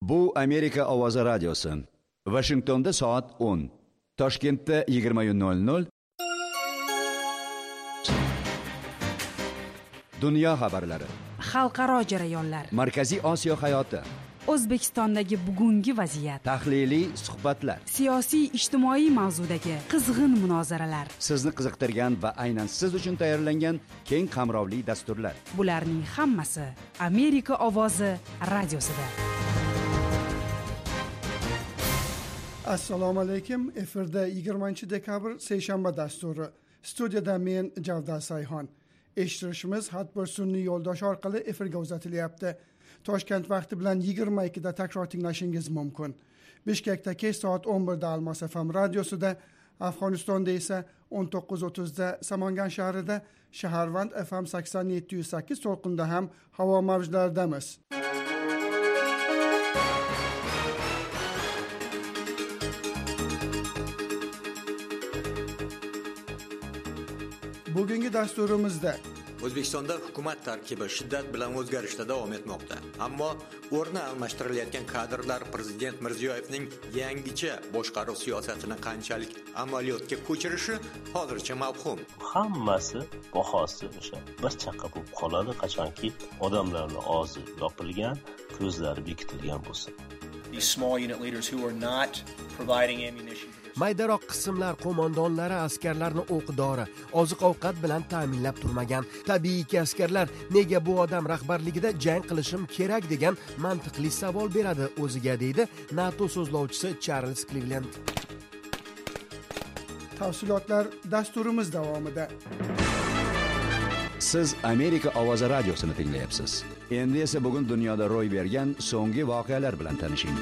Bu Amerika Ovozi radiosi. Washingtonda soat 10. Toshkentda 20:00. Dunyo xabarlari. Xalqaro jarayonlar. Markaziy Osiyo hayoti. O'zbekistondagi bugungi vaziyat. Tahliliy suhbatlar. Siyosiy ijtimoiy mavzudagi qizg'in munozaralar. Sizni qiziqtirgan va aynan siz uchun tayyorlangan keng qamrovli dasturlar. Bularning hammasi Amerika Ovozi radiosida. Assalomu alaykum. Efirda 20-dekabr seshanba dasturi. Studiyada men Javdar Sayxon. Eshittirishimiz har bir sun'iy yo'ldosh orqali efirga uzatilyapti. Toshkent vaqti bilan 22 da takror tinglashingiz mumkin. Bishkekda kech soat 11 da Almos FM radiosida, Afg'onistonda esa 19:30 da Samangan shahrida, Shaharvand FM 87.8 to'lqinda ham havo mavjlaridamiz. Bugungi dasturimizda O'zbekistonda hukumat tarkibi shiddat bilan o'zgarishda davom etmoqda. Ammo o'rni almashtirilayotgan kadrlar prezident Mirziyoyevning yangicha boshqaruv siyosatini qanchalik amaliyotga ko'chirishi hozircha mavhum. Hammasi bahosi o'sha bir chaqa bo'lib qoladi qachonki odamlarning og'zi yopilgan, ko'zlari bekitilgan bo'lsa. These small unit leaders who are not providing ammunition. Maydaroq qismlar qo'mondonlari askarlarni o'q-dori, oziq-ovqat bilan ta'minlab turmagan. Tabiiyki askarlar nega bu odam rahbarligida jang qilishim kerak degan mantiqli savol beradi o'ziga, deydi NATO so'zlovchisi Charles Cleveland. Tafsilotlar dasturimiz davomida. Siz Amerika Ovozi radiosini tinglayapsiz. Endi esa bugun dunyoda ro'y bergan so'nggi voqealar bilan tanishing.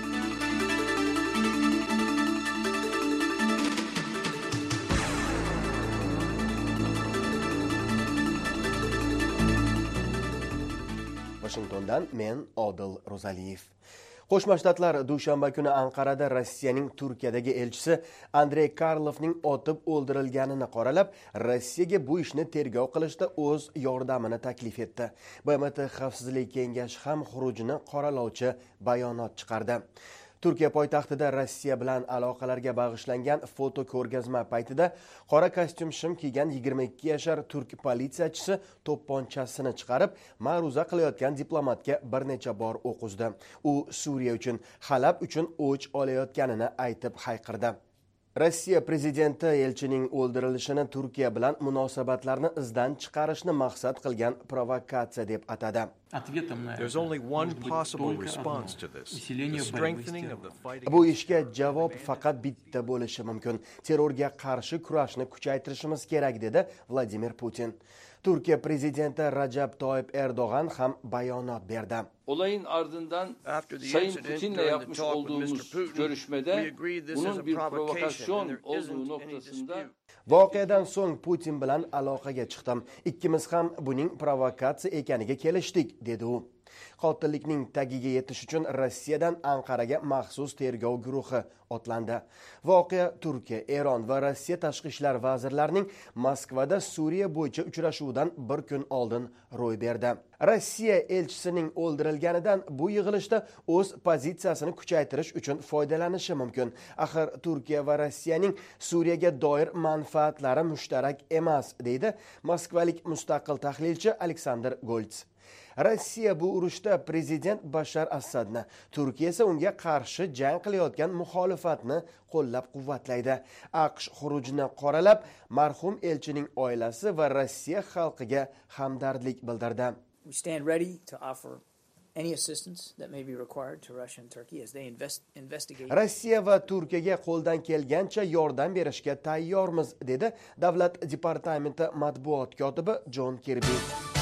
Washingtondan men Odil Rozaliyev. Qo'shma Shtatlar dushanba kuni Anqarada Rossiyaning Turkiyadagi elchisi Andrey Karlovning otib o'ldirilganini qoralab, Rossiyaga bu ishni tergov qilishda o'z yordamini taklif etdi. BMT Xavfsizlik kengashi ham xurujini qoralovchi bayonot chiqardi. Turkiya poytaxtida Rossiya bilan aloqalarga bag'ishlangan foto ko'rgazma paytida qora kostyum shim kiygan 22 yashar turk politsiyachisi to'pponchasini chiqarib, ma'ruza qilayotgan diplomatga bir necha bor o'q uzdi. U Suriya uchun, Halab uchun o'ch olayotganini aytib hayqirdi. Rossiya prezidenti elchining o'ldirilishini Turkiya bilan munosabatlarni izdan chiqarishni maqsad qilgan provokatsiya deb atadi. There's only one possible response to this. The strengthening of the fight. Bu ishga javob faqat bitta bo'lishi mumkin. Terrorga qarshi kurashni kuchaytirishimiz kerak, dedi Vladimir Putin. Turkiya prezidenti Rajab Toyyip Erdo'g'an ham bayonot berdi. Olayın ardından Sayın Putin'le yapmış olduğumuz görüşmede bunun bir provokasyon olduğu noktasında Voqeadan so'ng Putin bilan aloqaga chiqdim. Ikkimiz ham buning provokatsiya ekaniga kelishdik, dedi u. Qotillikning tagiga yetish uchun Rossiyadan Anqaraga maxsus tergov guruhi otlandi. Voqea Turkiya, Eron va Rossiya tashqi ishlar vazirlarining Moskvada Suriya bo'yicha uchrashuvidan bir kun oldin ro'y berdi. Rossiya elchisining o'ldirilganidan bu yig'ilishda o'z pozitsiyasini kuchaytirish uchun foydalanishi mumkin. Axir Turkiya va Rossiyaning Suriyaga doir manfaatlari mushtarak emas, deydi moskvalik mustaqil tahlilchi Aleksandr Golts. Rossiya bu urushda prezident Bashar Asadni, Turkiya esa unga qarshi jang qilayotgan muxolifatni qo'llab-quvvatlaydi. AQSh xurujini qoralab, marhum elchining oilasi va Rossiya xalqiga hamdardlik bildirdi. We stand ready to offer any assistance that may be required to Russia and Turkey as they investigate. Rossiya va Turkiyaga qo'ldan kelgancha yordam berishga tayyormiz, dedi Davlat departamenti matbuot kotibi John Kirby.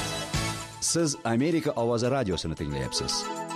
Siz Amerika Ovozi radiosini tinglayapsiz.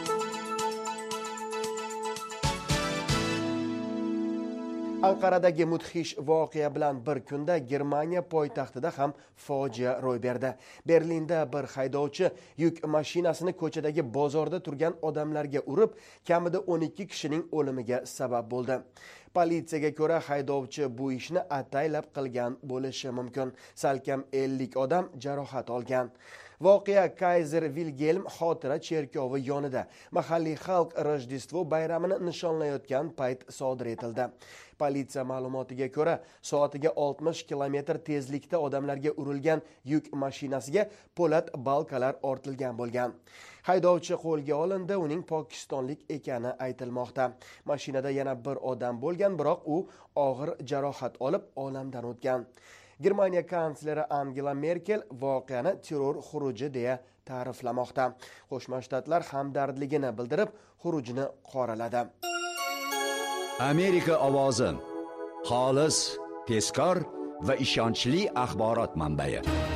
Anqaradagi mudhish voqea bilan bir kunda Germaniya poytaxtida ham fojia ro'y berdi. Berlinda bir haydovchi yuk mashinasini ko'chadagi bozorda turgan odamlarga urib, kamida 12 kishining o'limiga sabab bo'ldi. Politsiyaga ko'ra haydovchi bu ishni ataylab qilgan bo'lishi mumkin. Salkam 50 odam jarohat olgan. Voqea Kayzer Vilgelm xotira cherkovi yonida mahalliy xalq Rojdestvo bayramini nishonlayotgan payt sodir etildi. Politsiya ma'lumotiga ko'ra, soatiga 60 km tezlikda odamlarga urilgan yuk mashinasiga po'lat balkalar ortilgan bo'lgan. Haydovchi qo'lga olindi, uning pokistonlik ekani aytilmoqda. Mashinada yana bir odam bo'lgan, biroq u og'ir jarohat olib olamdan o'tgan. Germaniya kansleri Angela Merkel voqeani terror xuruji deya ta'riflamoqda. Qo'shma Shtatlar hamdardligini bildirib, xurujni qoraladi. Amerika ovozi xolis, tezkor va ishonchli axborot manbai.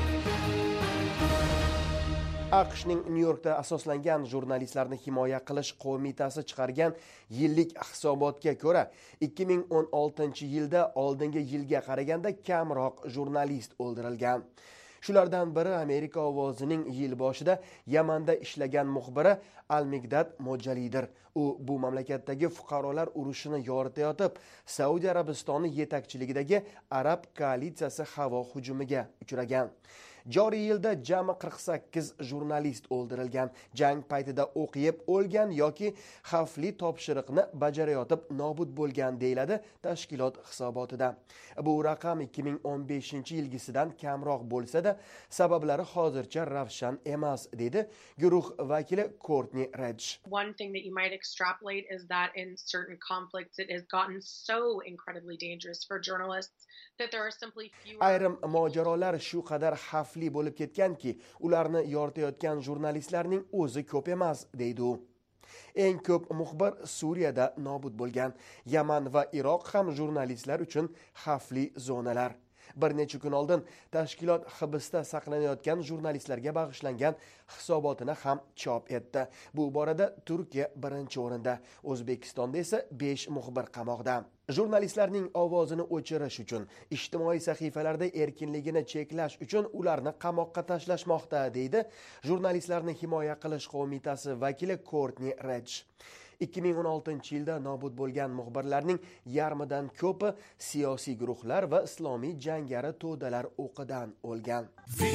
AQShning Nyu-Yorkda asoslangan jurnalistlarni himoya qilish qo'mitasi chiqargan yillik hisobotga ko'ra, 2016-yilda oldingi yilga qaraganda kamroq jurnalist o'ldirilgan. Shulardan biri Amerika ovozining yil boshida Yamanda ishlagan muxbiri Al-Migdad Mojalidir. U bu mamlakatdagi fuqarolar urushini yoritayotib, Saudiya Arabistoni yetakchiligidagi Arab koalitsiyasi havo hujumiga uchragan. Joriy yilda jami 48 jurnalist o'ldirilgan, jang paytida o'q yeb o'lgan yoki xavfli topshiriqni bajarayotib nobud bo'lgan deyiladi tashkilot hisobotida. Bu raqam 2015-yilgisidan kamroq bo'lsa-da, sabablari hozircha ravshan emas, dedi guruh vakili Courtney Redge. One thing that you might extrapolate is that in certain conflicts it has gotten so incredibly dangerous for journalists that there are simply fewer. Ayrim mojarolar shu qadar xavfli bo'lib ketganki, ularni yoritayotgan jurnalistlarning o'zi ko'p emas, deydi u. Eng ko'p muxbir Suriyada nobud bo'lgan. Yaman va Iroq ham jurnalistlar uchun xavfli zonalar. Bir necha kun oldin tashkilot hibsda saqlanayotgan jurnalistlarga bag'ishlangan hisobotini ham chop etdi. Bu borada Turkiya birinchi o'rinda, O'zbekistonda esa 5 muxbir qamoqda. Jurnalistlarning ovozini o'chirish uchun, ijtimoiy sahifalarda erkinligini cheklash uchun ularni qamoqqa tashlashmoqda, deydi Jurnalistlarni himoya qilish qo'mitasi vakili Courtney Redge. 2016-yilda nobud bo'lgan muxbirlarning yarmidan ko'pi siyosiy guruhlar va islomiy jangari to'dalar o'qidan o'lgan.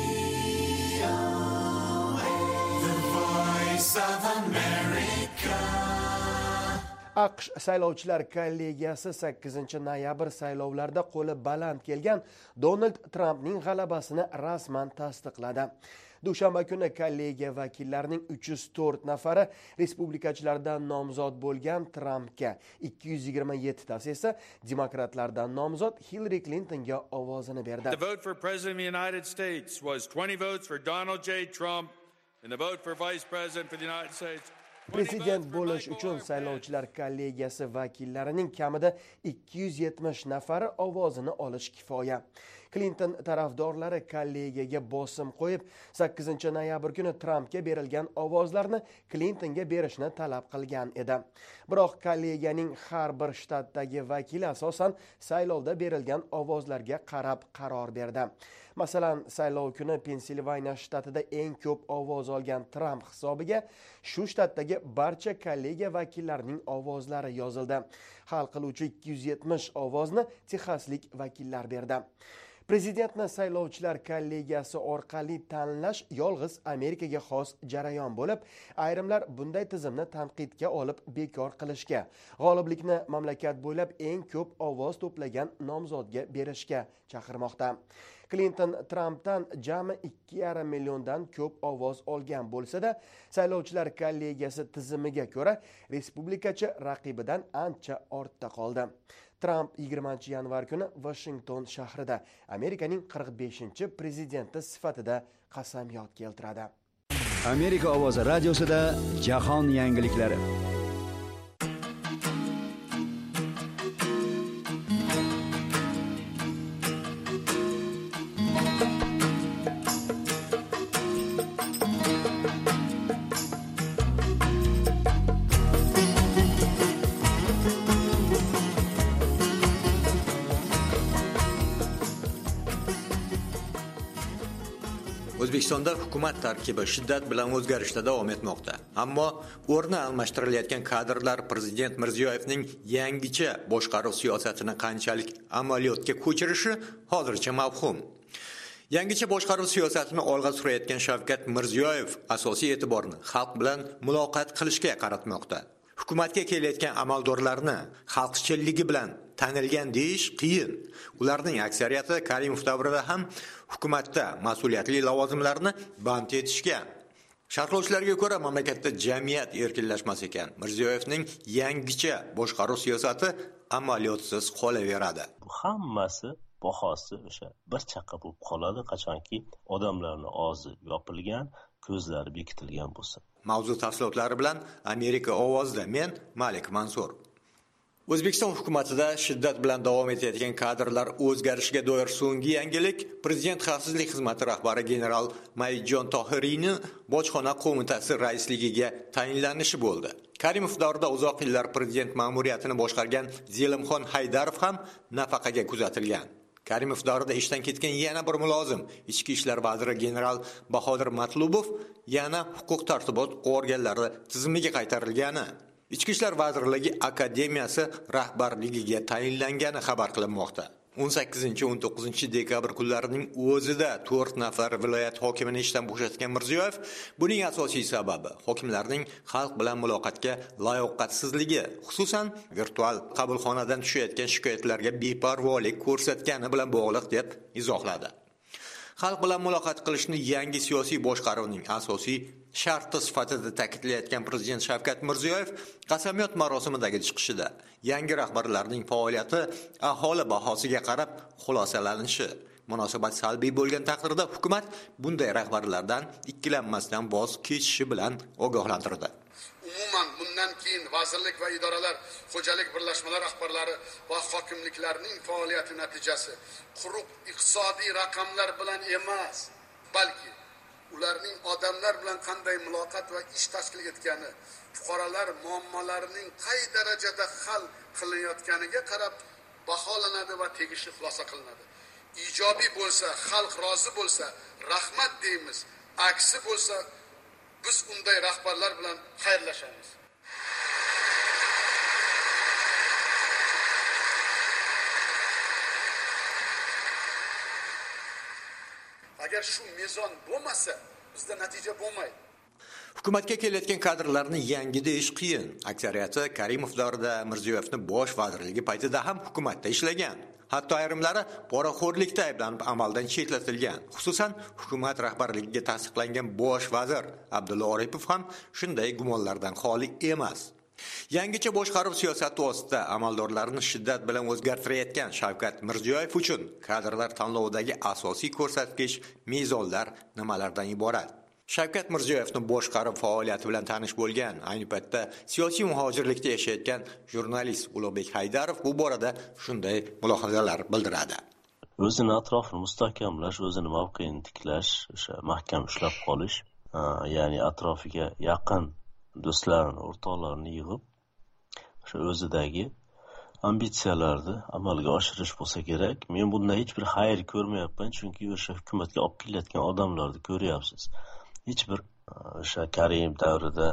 AQSh saylovchilar kollegiyasi 8-noyabr saylovlarda qo'li baland kelgan Donald Trampning g'alabasini rasman tasdiqladi. Dushanba kuni kollegiya vakillarining 304 nafari respublikachilardan nomzod bo'lgan Trampga, 227 tasi esa demokratlardan nomzod Hillary Clintonga ovozini berdi. The vote for President of the United States was 20 votes for Donald J. Trump and the vote for Vice President for the United States. Prezident bo'lish uchun saylovchilar kollegiyasi vakillarining kamida 270 nafari ovozini olish kifoya. Clinton tarafdorlari kollegiyaga bosim qo'yib, 8-noyabr kuni Trumpga berilgan ovozlarni Clintonga berishni talab qilgan edi. Biroq kollegiyaning har bir shtatdagi vakili asosan saylovda berilgan ovozlarga qarab qaror berdi. Masalan, saylov kuni Pensilvaniya shtatida eng ko'p ovoz olgan Trump hisobiga shu shtatdagi barcha kollegiya vakillarining ovozlari yozildi. Hal qiluvchi 270 ovozni Texaslik vakillar berdi. Prezidentni saylovchilar kollegiyasi orqali tanlash yolg'iz Amerikaga xos jarayon bo'lib, ayrimlar bunday tizimni tanqidga olib bekor qilishga, g'oliblikni mamlakat bo'ylab eng ko'p ovoz to'plagan nomzodga berishga chaqirmoqda. Clinton Trumpdan jami 2,5 milliondan ko'p ovoz olgan bo'lsa-da, saylovchilar kollegiyasi tizimiga ko'ra respublikachi raqibidan ancha ortda qoldi. Trump 20-yanvar kuni Washington shahrida Amerikaning 45-prezidenti sifatida qasamyod keltiradi. Amerika ovozi radiosida jahon yangiliklari. O'zbekistonda hukumat tarkibi shiddat bilan o'zgarishda davom etmoqda. Ammo o'rni almashtirilayotgan kadrlar prezident Mirziyoyevning yangicha boshqaruv siyosatini qanchalik amaliyotga ko'chirishi hozircha mavhum. Yangicha boshqaruv siyosatini olg'a surayotgan Shavkat Mirziyoyev asosiy e'tiborni xalq bilan muloqot qilishga qaratmoqda. Hukumatga kelayotgan amaldorlarni xalqchilligi bilan tanilgan deyish qiyin. Ularning aksariyati Karimov davrida ham hukumatda mas'uliyatli lavozimlarni band etishgan. Sharhlovchilarga ko'ra, mamlakatda jamiyat erkinlashmas ekan. Mirziyoyevning yangicha boshqaruv siyosati amaliyotsiz qolaveradi. Bu hammasi bahosi o'sha bir chaqa bo'lib qoladi, qachonki odamlarning og'zi yopilgan, ko'zlari bekitilgan bo'lsa. Mavzu tafsilotlari bilan Amerika ovozida men Malik Mansur. O'zbekiston hukumatida shiddat bilan davom etayotgan kadrlar o'zgarishiga doir so'nggi yangilik Prezident xavfsizlik xizmati rahbari general Mayjon Tohiriyni bojxona qo'mitasi raisligiga tayinlanishi bo'ldi. Karimov davrida uzoq yillar prezident ma'muriyatini boshqargan Zelimxon Haydarov ham nafaqaga kuzatilgan. Karimov davrida ishdan ketgan yana bir mulozim, Ichki ishlar vaziri general Bahodir Matlubov yana huquq tartibot organlari tizimiga qaytarilgani, Ichki ishlar vazirligi akademiyasi rahbarligiga tayinlangani xabar qilinmoqda. 18-19 dekabr kunlarining o'zida 4 nafar viloyat hokimini ishdan bo'shatgan Mirziyoyev, buning asosiy sababi hokimlarning xalq bilan muloqotga layoqatsizligi, xususan virtual qabulxonadan tushayotgan shikoyatlarga beparvolik ko'rsatgani bilan bog'liq deb izohladi. Xalq bilan muloqot qilishni yangi siyosiy boshqaruvning asosiy sharti sifatida ta'kidlayotgan Prezident Shavkat Mirziyoyev qasamyod marosimidagi chiqishida yangi rahbarlarning faoliyati aholi bahosiga qarab xulosalanishi, munosabat salbiy bo'lgan taqdirda hukumat bunday rahbarlardan ikkilanmasdan voz kechishi bilan ogohlantirdi. Umuman bundan keyin vazirlik va idoralar, xo'jalik birlashmalari rahbarlari va hokimliklarning faoliyati natijasi quruq iqtisodiy raqamlar bilan emas, balki ularning odamlar bilan qanday muloqot va ish tashkil etgani, fuqarolar muammolarining qay darajada hal qilinayotganiga qarab baholanadi va tegishli xulosa qilinadi. Ijobiy bo'lsa, xalq rozi bo'lsa, rahmat deymiz. Aksi bo'lsa, biz unday rahbarlar bilan xayrlashamiz. Agar shu mezon bo'lmasa, bizda natija bo'lmaydi. Hukumatga kelayotgan kadrlarni yangi deyish qiyin. Aksariyati Karimov davrida Mirziyoyevni bosh vazirligi paytida ham hukumatda ishlagan. Hatto ayrimlari poraxo'rlikda ayblanib amaldan chetlatilgan. Xususan, hukumat rahbarligiga tasdiqlangan bosh vazir Abdulla Oripov ham shunday gumonlardan xoli emas. Yangicha boshqaruv siyosati ostida amaldorlarni shiddat bilan o'zgartirayotgan Shavkat Mirziyoyev uchun kadrlar tanlovidagi asosiy ko'rsatkich mezonlar nimalardan iborat? Shavkat Mirziyoyevning boshqaruv faoliyati bilan tanish bo'lgan, ayni paytda siyosiy muhojirlikda yashayotgan jurnalist Ulug'bek Haydarov bu borada shunday mulohazalar bildiradi. O'zini atrofini mustahkamlash, o'zini mavqeini tiklash, o'sha mahkam ushlab qolish, ya'ni atrofiga yaqin do'stlarini, o'rtoqlarini yig'ib, o'sha o'zidagi ambitsiyalarni amalga oshirish bo'lsa kerak. Men bundan hech bir xayr ko'rmayapman, chunki o'sha hukumatga olib kelayotgan odamlarni ko'ryapsiz. Hech bir o'sha Karim davrida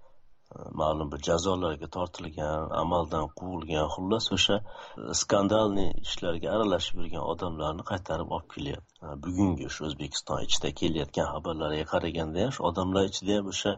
ma'lum bir jazolarga tortilgan, amaldan quvilgan, xullas o'sha skandalli ishlarga aralashib yurgan odamlarni qaytarib olib kelyapti. Bugungi shu O'zbekiston ichida kelayotgan xabarlarga qaraganda ham shu odamlar ichida ham o'sha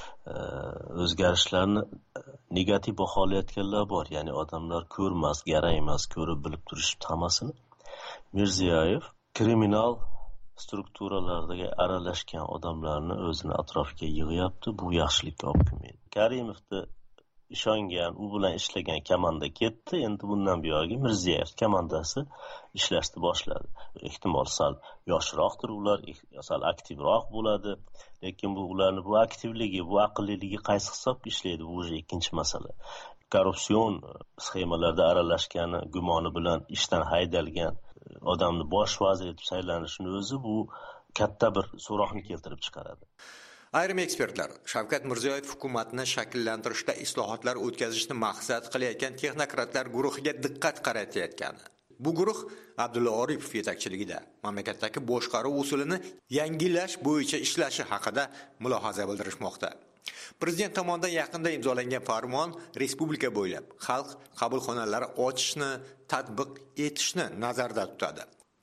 o'zgarishlarni negativ baholayotganlar bor. Ya'ni odamlar ko'rmas, garaymas, ko'rib bilib turishibdi hammasini. Mirziyoyev kriminal strukturalardagi aralashgan odamlarni o'zini atrofiga yig'yapti. Bu yaxshilikka olib kelmaydi. Karimovni ishongan, u bilan ishlagan komanda ketdi. Endi bundan buyog'i Mirziyoyev komandasi ishlashni boshladi. Ehtimol sal yoshroqdir ular, sal aktivroq bo'ladi. Lekin bu ularning bu aktivligi, bu aqlliligi qaysi hisobga ishlaydi, bu o'zi ikkinchi masala. Korrupsion sxemalarda aralashgani gumoni bilan ishdan haydalgan odamni bosh vazir etib saylanishini o'zi bu katta bir so'roqni keltirib chiqaradi. Ayrim ekspertlar Shavkat Mirziyoyev hukumatni shakllantirishda islohotlar o'tkazishni maqsad qilayotgan texnokratlar guruhiga diqqat qaratayotgani. Bu guruh Abdulla Oripov yetakchiligida mamlakatdagi boshqaruv usulini yangilash bo'yicha ishlashi haqida mulohaza bildirishmoqda. Prezident tomonidan yaqinda imzolangan farmon respublika bo'ylab xalq qabulxonalari ochishni, tatbiq etishni nazarda tutadi.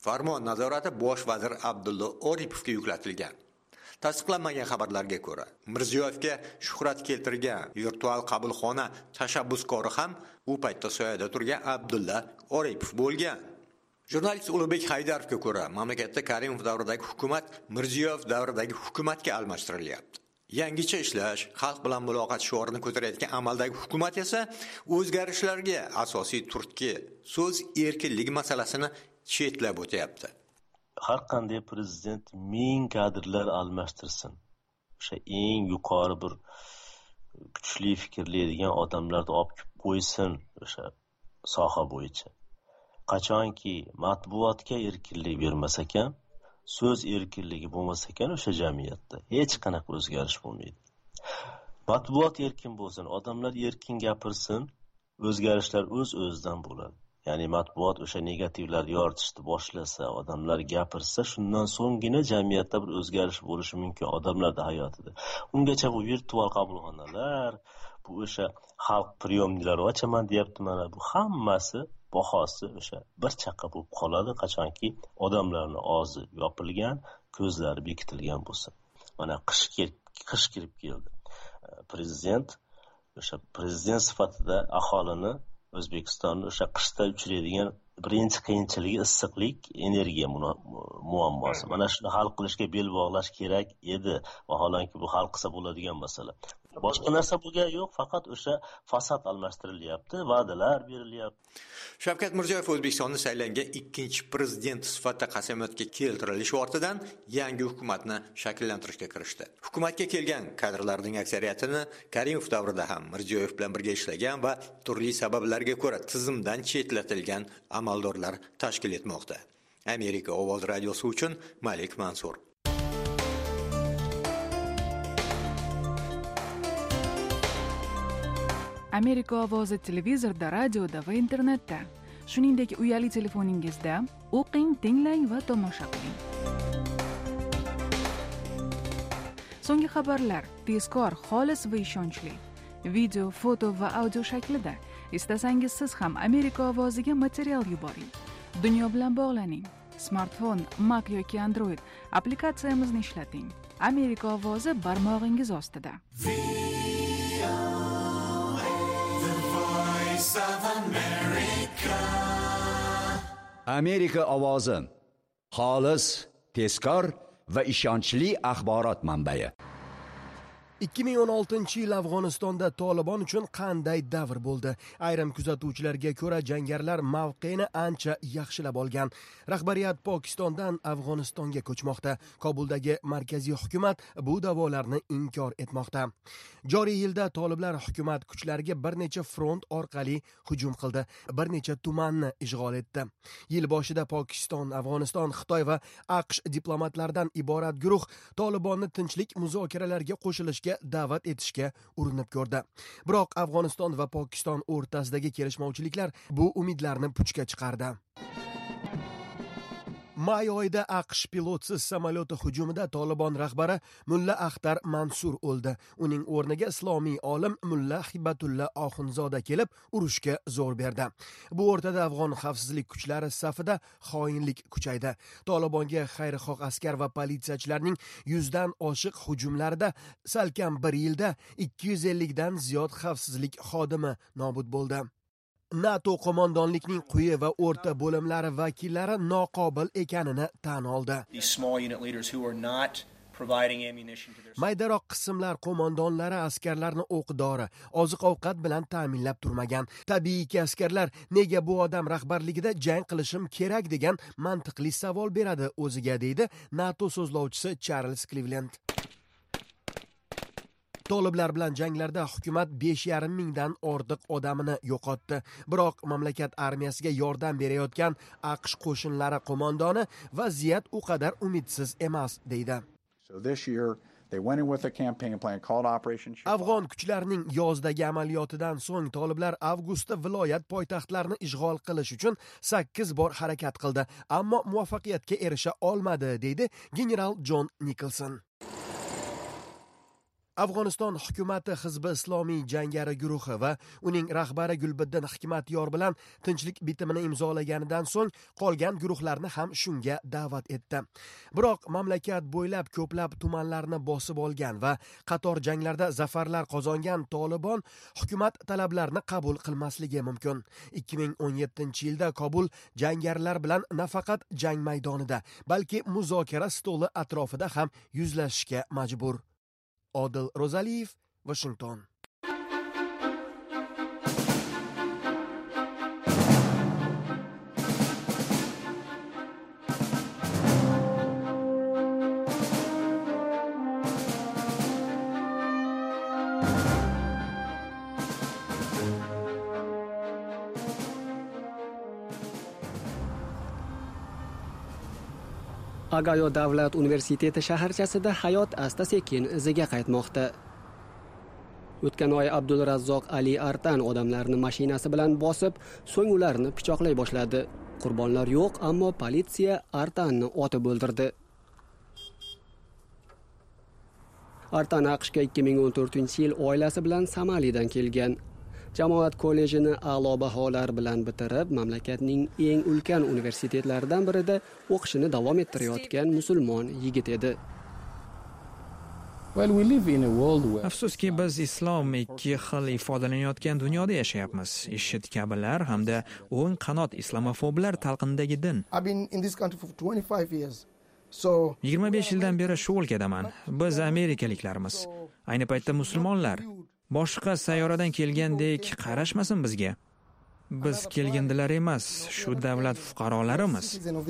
Farmon nazorati bosh vazir Abdulla Oripovga yuklatilgan. Tasdiqlanmagan xabarlarga ko'ra, Mirziyoyevga shuhrat keltirgan virtual qabulxona tashabbuskori ham u paytda soyada turgan Abdulla Oripov bo'lgan. Jurnalist Ulug'bek Haydarovga ko'ra, mamlakatda Karimov davridagi hukumat Mirziyoyev davridagi hukumatga almashtirilyapti. Yangicha ishlash, xalq bilan muloqot shiorini ko'tarayotgan amaldagi hukumat esa o'zgarishlarga asosiy turtki, so'z erkinligi masalasini chetlab o'tyapti. Har qanday prezident ming kadrlar almashtirsin. O'sha eng yuqori bir kuchli fikrlaydigan odamlarni olib qo'ysin o'sha soha bo'yicha. Qachonki matbuotga erkinlik bermas ekan, so'z erkinligi bo'lmas ekan o'sha jamiyatda hech qanaqa o'zgarish bo'lmaydi. Matbuot erkin bo'lsin, odamlar erkin gapirsin, o'zgarishlar o'z-o'zidan bo'ladi. Ya'ni matbuot o'sha negativlarni yoritishni boshlasa, odamlar gapirsa, shundan so'nggina jamiyatda bir o'zgarish bo'lishi mumkin odamlarning hayotida. Ungacha bu virtual qabulxonalar, bu o'sha xalq priyomniklari ochaman deyapti, mana bu hammasi bahosi o'sha bir chaqa bo'lib qoladi qachonki odamlarning og'zi yopilgan, ko'zlari bekitilgan bo'lsa. Mana qish kirib keldi. Prezident sifatida aholini O'zbekistonning o'sha qishda uchraydigan birinchi qiyinchiligi issiqlik, energiya muammosi. Mana shuni hal qilishga bel bog'lash kerak edi. Vaholanki bu hal qilsa bo'ladigan masala. Boshqa narsa bo'lgan yo'q, faqat o'sha fasad almashtirilyapti, va'dalar berilyapti. Shavkat Mirziyoyev O'zbekistonda saylangan ikkinchi prezident sifatida qasamyodga keltirilishi ortidan yangi hukumatni shakllantirishga kirishdi. Hukumatga kelgan kadrlarning aksariyatini Karimov davrida ham Mirziyoyev bilan birga ishlagan va turli sabablarga ko'ra tizimdan chetlatilgan amaldorlar tashkil etmoqda. Amerika Ovoz radiosi uchun Malik Mansur. Amerika ovozi televizorda, radioda va internetda, shuningdek uyali telefoningizda o'qing, tinglang va tomosha qiling. So'nggi xabarlar tezkor, xolis va ishonchli. Video, foto va audio shaklida. Istasangiz siz ham Amerika ovoziga material yuboring. Dunyo bilan bog'laning. Smartfon, Mac yoki Android applikatsiyamizni ishlating. Amerika ovozi barmog'ingiz ostida. Amerika ovozi. Xolis, tezkor va ishonchli axborot manbai. 2016-yil Afg'onistonda Tolibon uchun qanday davr bo'ldi? Ayrim kuzatuvchilarga ko'ra, jangarilar mavqeni ancha yaxshilab olgan. Rahbariyat Pokistondan Afg'onistonga ko'chmoqda. Kobuldagi markaziy hukumat bu da'volarni inkor etmoqda. Joriy yilda toliblar hukumat kuchlariga bir necha front orqali hujum qildi, bir necha tumanni ishg'ol etdi. Yil boshida Pokiston, Afg'oniston, Xitoy va AQSh diplomatlaridan iborat guruh Tolibonni tinchlik muzokaralarga qo'shilishga da'vat etishga urinib ko'rdi. Biroq Afg'oniston va Pokiston o'rtasidagi kelishmovchiliklar bu umidlarni puchga chiqardi. May oyida AQSh pilotsiz samolyoti hujumida Tolibon rahbari Mulla Axtar Mansur o'ldi. Uning o'rniga islomiy olim Mulla Hibatulla Oxunzoda kelib, urushga zo'r berdi. Bu o'rtada afg'on xavfsizlik kuchlari safida xoinlik kuchaydi. Tolibonga xayrixoh askar va politsiyachilarning 100 dan oshiq hujumlarida salkam bir yilda 250 dan ziyod xavfsizlik xodimi nobud bo'ldi. NATO qo'mondonlikning quyi va o'rta bo'limlari vakillari noqobil ekanini tan oldi. Maydaroq qismlar qo'mondonlari askarlarni o'q-dori, oziq-ovqat bilan ta'minlab turmagan. Tabiiyki askarlar nega bu odam rahbarligida jang qilishim kerak degan mantiqli savol beradi o'ziga, deydi NATO so'zlovchisi Charles Cleveland. Toliblar bilan janglarda hukumat 5,5 mingdan ortiq odamini yo'qotdi. Biroq mamlakat armiyasiga yordam berayotgan AQSh qo'shinlari qo'mondoni vaziyat u qadar umidsiz emas, deydi. Afg'on kuchlarining yozdagi amaliyotidan so'ng toliblar avgustda viloyat poytaxtlarini ishg'ol qilish uchun 8 bor harakat qildi, ammo muvaffaqiyatga erisha olmadi, deydi general John Nicholson. Afg'oniston hukumati Hizbi Islomiy jangari guruhi va uning rahbari Gulbiddin Hikmatyor bilan tinchlik bitimini imzolaganidan so'ng qolgan guruhlarni ham shunga da'vat etdi. Biroq mamlakat bo'ylab ko'plab tumanlarni bosib olgan va qator janglarda zafarlar qozongan Tolibon hukumat talablarini qabul qilmasligi mumkin. 2017-yilda Kobul jangarilar bilan nafaqat jang maydonida, balki muzokara stoli atrofida ham yuzlashishga majbur. Odil Rozaliyev, Washington. Agayo davlat universiteti shaharchasida hayot asta-sekin iziga qaytmoqda. O'tgan oy Abdulrazzoq Ali Artan odamlarni mashinasi bilan bosib, so'ng ularni pichoqlay boshladi. Qurbonlar yo'q, ammo politsiya Artanni otib o'ldirdi. Artan AQShga 2014-yil oilasi bilan Somalidan kelgan. Jamoat kollejini a'lo baholar bilan bitirib, mamlakatning eng ulkan universitetlaridan birida o'qishini davom ettirayotgan musulmon yigit edi. Afsuski, biz islom ikki xil ifodalanayotgan dunyoda yashayapmiz. IShID kabilar hamda o'ng qanot islamofoblar talqinidagi din. 25 yildan beri shu o'lkadaman. Biz amerikaliklarmiz. Ayni paytda musulmonlar boshqa sayyoradan kelgandek qarashmasin bizga. Biz kelgindilar emas, shu davlat fuqarolarimiz.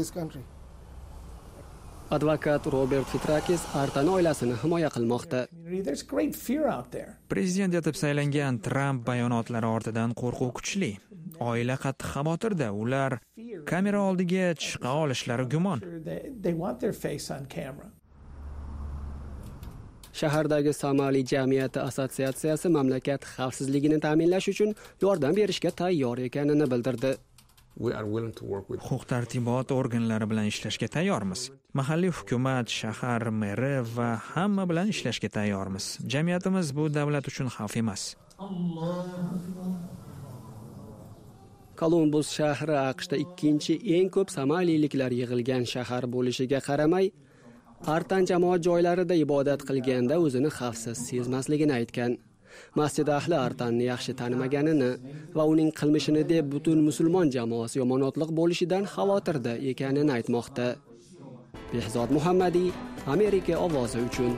Advokat Robert Fitrakis Artan oilasini himoya qilmoqda. Prezident etib saylangan Trump bayonotlari ortidan qo'rquv kuchli. Oila qattiq xavotirda, ular kamera oldiga chiqa olishlari gumon. Shahardagi Somali jamiyati assotsiatsiyasi mamlakat xavfsizligini ta'minlash uchun yordam berishga tayyor ekanini bildirdi. Huquq-tartibot organlari bilan ishlashga tayyormiz. Mahalliy hukumat, shahar meri va hamma bilan ishlashga tayyormiz. Jamiyatimiz bu davlat uchun xavf emas. Kolumbus shahri AQShda ikkinchi eng ko'p somaliliklar yig'ilgan shahar bo'lishiga qaramay, Artan jamoat joylarida ibodat qilganda o'zini xavfsiz sezmasligini aytgan. Masjid ahli Artanni yaxshi tanimaganini va uning qilmishini deb butun musulmon jamoasi yomonotliq bo'lishidan xavotirda ekanini aytmoqda. Behzod Muhammadiy, Amerika ovozi uchun.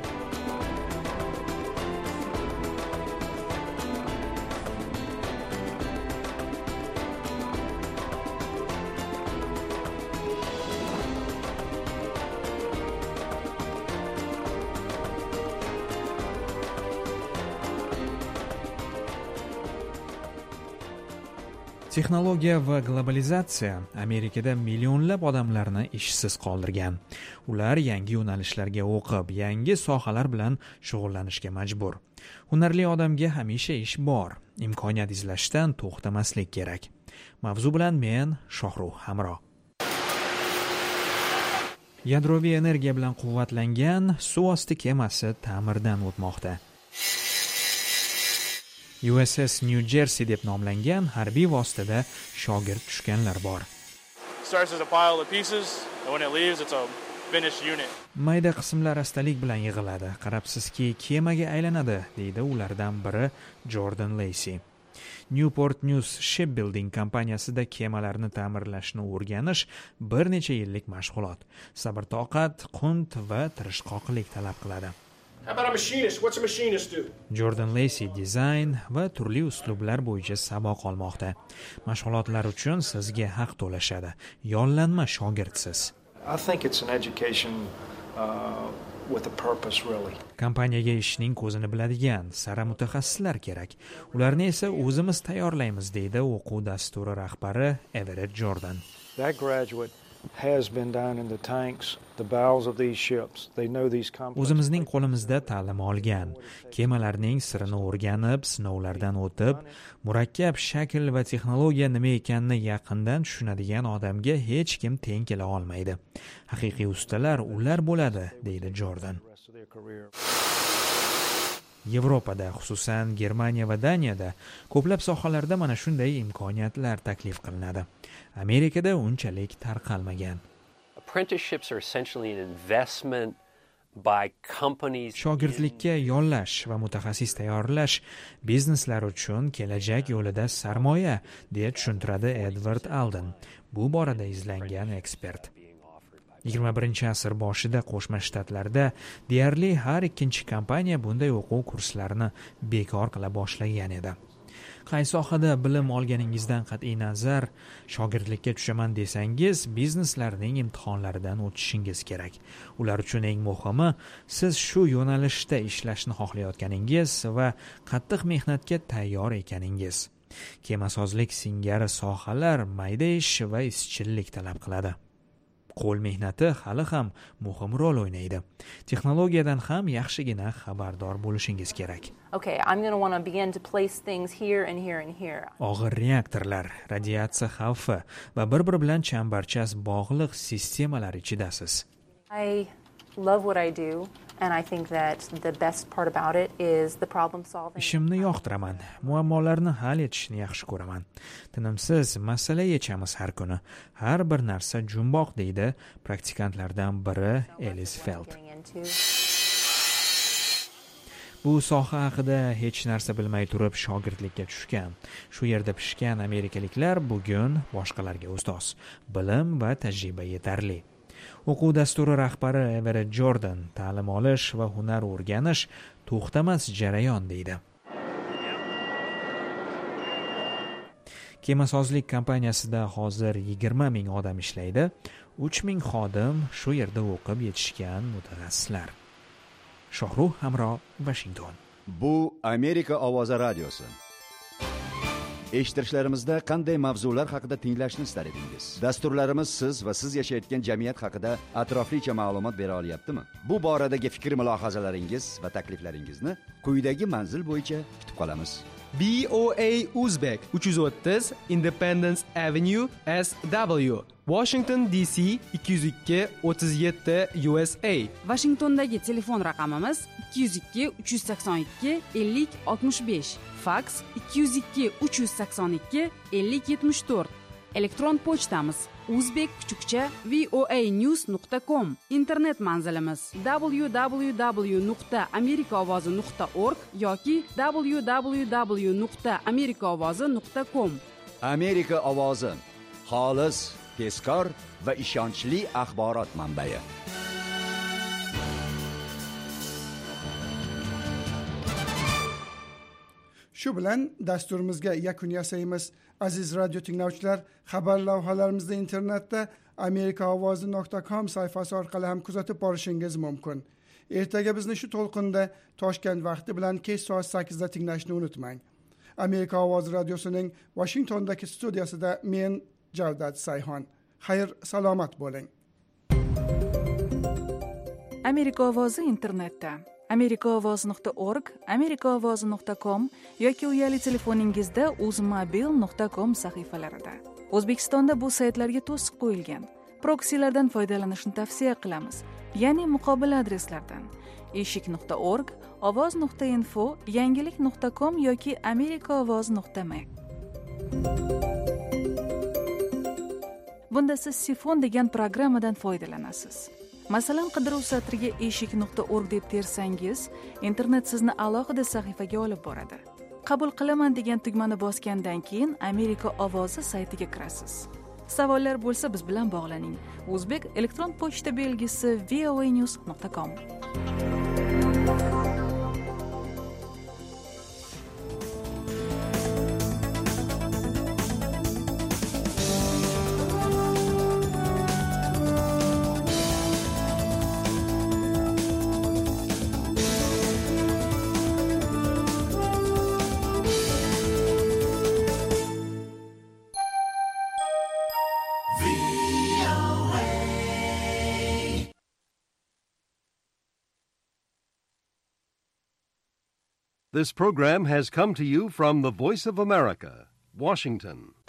Texnologiya va globalizatsiya Amerikada millionlab odamlarni ishsiz qoldirgan. Ular yangi yo'nalishlarga o'qib, yangi sohalar bilan shug'ullanishga majbur. Hunarli odamga hamisha ish bor. Imkoniyat izlashdan to'xtamaslik kerak. Mavzu bilan men Shohruh Hamro. Yadroviy energiya bilan quvvatlangan suvosti kemasi ta'mirdan o'tmoqda. USS New Jersey deb nomlangan harbiy vositada shogird tushganlar bor. Mayda qismlar astalik bilan yig'iladi. Qarabsizki, kemaga aylanadi, deydi ulardan biri Jordan Lacey. Newport News Shipbuilding kompaniyasida kemalarni ta'mirlashni o'rganish bir necha yillik mashg'ulot. Sabr-toqat, qunt va tirishqoqlik talab qiladi. How about a machinist? What's a machinist do? Jordan Lacey dizayn va turli uslublar bo'yicha saboq olmoqda. Mashg'ulotlar uchun sizga haq to'lashadi. Yollanma shogirdsiz. I think it's an education with a purpose really. Kompaniyaga ishning ko'zini biladigan sara mutaxassislar kerak. Ularni esa o'zimiz tayyorlaymiz, deydi o'quv dasturi rahbari Everett Jordan. That graduate has been down in the tanks, the bowels of these ships. They know these complex. O'zimizning qo'limizda ta'lim olgan, kemalarning sirini o'rganib, sinovlardan o'tib, murakkab shakl va texnologiya nima ekanini yaqindan tushunadigan odamga hech kim teng kela olmaydi. Haqiqiy ustalar ular bo'ladi, deydi Jordan. Yevropada, xususan Germaniya va Daniyada ko'plab sohalarda mana shunday imkoniyatlar taklif qilinadi. Amerikada unchalik tarqalmagan. Apprenticeships are essentially an investment by companies. Shogirdlikka yollash va mutaxassis tayyorlash bizneslar uchun kelajak yo'lida sarmoya, deya tushuntiradi Edward Alden, bu borada izlangan ekspert. 21-asr boshida Qo'shma Shtatlarda deyarli har ikkinchi kompaniya bunday o'quv kurslarini bekor qila boshlagan edi. Qaysi sohada bilim olganingizdan qat'iy nazar shogirdlikka tushaman desangiz, bizneslarning imtihonlaridan o'tishingiz kerak. Ular uchun eng muhimi, siz shu yo'nalishda ishlashni xohlayotganingiz va qattiq mehnatga tayyor ekaningiz. Kemasozlik singari sohalar mayda ish va izchillik talab qiladi. Qo'l mehnati hali ham muhim rol o'ynaydi. Texnologiyadan ham yaxshigina xabardor bo'lishingiz kerak. Okay, I'm going to want to begin to place things here and here and here. Og'ir reaktorlar, radiatsiya xavfi va bir-biri bilan chambarchas bog'liq sistemalar ichidasiz. I love what I do. And I think that the best part about it is the problem solving. Ishimni yoqtiraman, muammolarni hal etishni yaxshi ko'raman. Tinimsiz masala yechamiz har kuni. Har bir narsa jumboq, deydi praktikantlardan biri Ellis Feld. Bu soha haqida hech narsa bilmay turib shogirdlikka tushgan. Shu yerda pishgan amerikaliklar bugun boshqalarga ustoz. Bilim va tajriba yetarli. O'quv dasturi rahbari Everett Jordan ta'lim olish va hunar o'rganish to'xtamas jarayon deydi. Kemasozlik kompaniyasida hozir 20 ming odam ishlaydi, 3 ming xodim shu yerda o'qib yetishgan mutaxassislar. Shohruh Hamro, Washington. Bu Amerika ovozi radiosi. Eshittirishlarimizda qanday mavzular haqida tinglashni istar edingiz? Dasturlarimiz siz va siz yashayotgan jamiyat haqida atroflicha ma'lumot bera olyaptimi? Bu boradagi fikr mulohazalaringiz va takliflaringizni quyidagi manzil bo'yicha kutib qolamiz. BOA Uzbek 330 Independence Avenue SW, Washington DC 202 37 USA. Washingtondagi telefon raqamimiz 202 382 50 65, faks 202 382 50 74. Elektron pochtamiz uzbek_voanews.com. Internet manzilimiz www.amerikaovozi.org yoki www.amerikaovozi.com. Amerika ovozi, xolis, tezkor va ishonchli axborot manbai. Shu bilan dasturimizga yakun yasaymiz. Aziz radio tinglovchilar, xabar lavhalarimizni internetda amerikaovozi.com sayfasi orqali ham kuzatib borishingiz mumkin. Ertaga bizni shu to'lqinda Toshkent vaqti bilan kech soat 8 da tinglashni unutmang. Amerika ovozi radiosining Washingtondagi studiyasida men Javdat Sayhon. Xayr, salomat bo'ling. Amerika ovozi internetda amerikaovoz.org, amerikaovozi.com yoki uyali telefoningizda uzmobil.com sahifalarida. O'zbekistonda bu saytlarga to'siq qo'yilgan. Proksilardan foydalanishni tavsiya qilamiz, ya'ni muqobil adreslardan. eshik.org, ovoz.info, yangilik.com yoki amerikaovoz.me. Bunda siz Sifon degan programmadan foydalanasiz. Masalan, qidiruv satriga eshik.org deb tersangiz, internet sizni alohida sahifaga olib boradi. Qabul qilaman degan tugmani bosgandan keyin Amerika ovozi saytiga kirasiz. Savollar bo'lsa biz bilan bog'laning. O'zbek elektron pochta belgisi voanews.com. This program has come to you from the Voice of America, Washington.